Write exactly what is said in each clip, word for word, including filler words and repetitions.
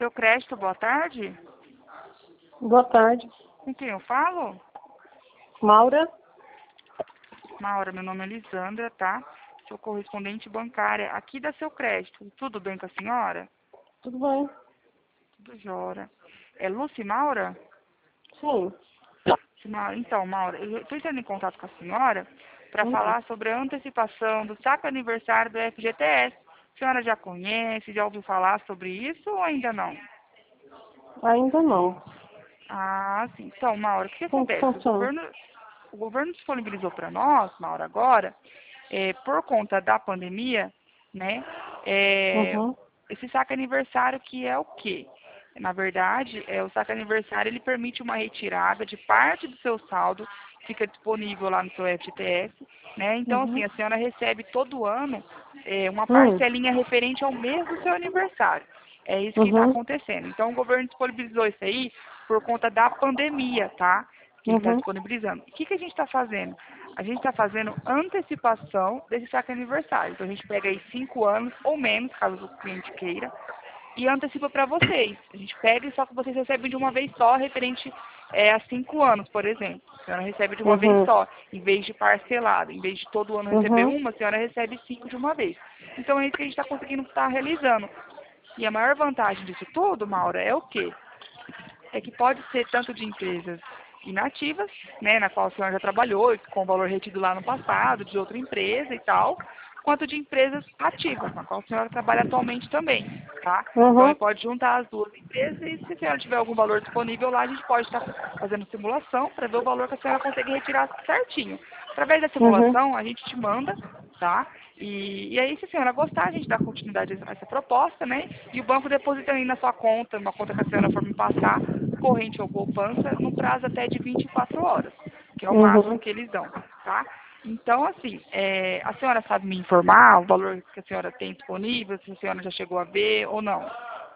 Seu crédito, boa tarde. Boa tarde. Com quem eu falo? Maura? Maura, meu nome é Lisandra, tá? Sou correspondente bancária aqui da Seu Crédito. Tudo bem com a senhora? Tudo bem? Tudo jóia. É Lucy Maura? Sim. Maura, Então, Maura, eu estou entrando em contato com a senhora para Uhum. falar sobre a antecipação do saque aniversário do F G T S. A senhora já conhece, já ouviu falar sobre isso ou ainda não? Ainda não. Ah, sim. Então, Maura, o que Como que acontece? O funciona? governo, o governo disponibilizou para nós, Maura, agora, é, por conta da pandemia, né, é, Uhum. esse saque aniversário que é o quê? Na verdade, é, o saque aniversário ele permite uma retirada de parte do seu saldo, fica disponível lá no seu F G T S, né? Então, assim, Uhum. a senhora recebe todo ano é, uma Hum. parcelinha referente ao mês do seu aniversário. É isso que está Uhum. acontecendo. Então, o governo disponibilizou isso aí por conta da pandemia, tá? Que ele está Uhum. disponibilizando. O que, que a gente está fazendo? A gente está fazendo antecipação desse saque aniversário. Então, a gente pega aí cinco anos ou menos, caso o cliente queira, e antecipa para vocês. A gente pega e só que vocês recebem de uma vez só, referente é, a cinco anos, por exemplo. A senhora recebe de uma vez Uhum. só, em vez de parcelado. Em vez de todo ano receber Uhum. uma, a senhora recebe cinco de uma vez. Então é isso que a gente está conseguindo estar realizando. E a maior vantagem disso tudo, Maura, é o quê? É que pode ser tanto de empresas inativas, né, na qual a senhora já trabalhou, com valor retido lá no passado, de outra empresa e tal, quanto de empresas ativas, na qual a senhora trabalha atualmente também, tá? Então, aí Uhum. pode juntar as duas empresas e se a senhora tiver algum valor disponível lá, a gente pode estar fazendo simulação para ver o valor que a senhora consegue retirar certinho. Através da Uhum. simulação, a gente te manda, tá? E, e aí, se a senhora gostar, a gente dá continuidade a essa proposta, né? E o banco deposita aí na sua conta, uma conta que a senhora for me passar, corrente ou poupança, no prazo até de vinte e quatro horas, que é o máximo Uhum. que eles dão, tá? Então, assim, é, a senhora sabe me informar o valor que a senhora tem disponível, se a senhora já chegou a ver ou não?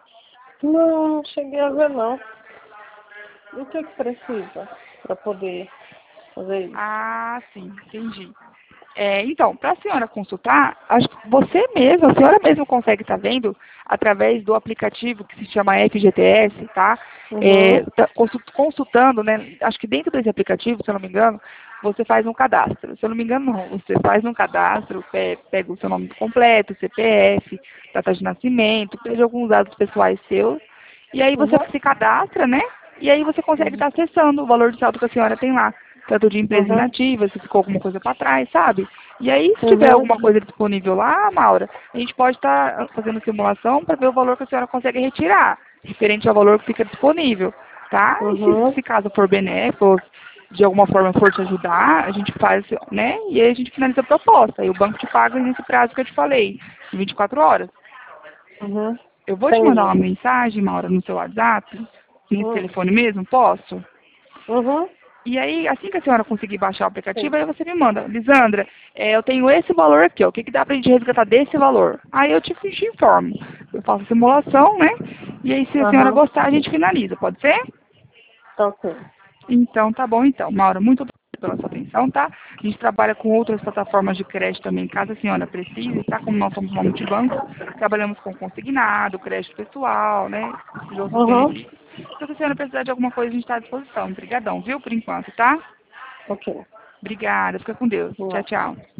Não, não cheguei a ver não. E o que que precisa para poder fazer isso? Ah, sim, entendi. É, então, para a senhora consultar, acho que você mesma, a senhora mesma consegue estar vendo através do aplicativo que se chama F G T S, tá? É, Uhum. tá consul- consultando, né? Acho que dentro desse aplicativo, se eu não me engano, você faz um cadastro. Se eu não me engano, não. Você faz um cadastro, pe- pega o seu nome completo, C P F, data de nascimento, pede alguns dados pessoais seus, e aí você Uhum. se cadastra, né? E aí você consegue Uhum. estar acessando o valor de saldo que a senhora tem lá, tanto de empresa Uhum. inativa, se ficou alguma coisa para trás, sabe? E aí, se tiver Uhum. alguma coisa disponível lá, Maura, a gente pode estar fazendo simulação para ver o valor que a senhora consegue retirar, diferente ao valor que fica disponível, tá? E se, Uhum. se caso for benéfico, ou de alguma forma for te ajudar, a gente faz, né? E aí a gente finaliza a proposta. E o banco te paga nesse prazo que eu te falei, de vinte e quatro horas. Uhum. Eu vou te mandar uma Entendi. mensagem, Maura, no seu WhatsApp, nesse Uhum. telefone mesmo, posso? Uhum. E aí, assim que a senhora conseguir baixar o Sim. aplicativo, aí você me manda. Lisandra, é, eu tenho esse valor aqui, ó. O que, que dá pra gente resgatar desse valor? Aí eu te, te informo. Eu faço a simulação, né? E aí, se a senhora Aham. gostar, a gente finaliza. Pode ser? Tá ok. Então, tá bom então. Maura, muito obrigada pela sua atenção, tá? A gente trabalha com outras plataformas de crédito também, caso a senhora precise, tá? Como nós somos uma multibanco, trabalhamos com consignado, crédito pessoal, né? Esses outros Uhum. benefícios. Então, se a senhora precisar de alguma coisa, a gente está à disposição. Obrigadão, viu? Por enquanto, tá? Ok. Obrigada. Fica com Deus. Tchau, Não. tchau.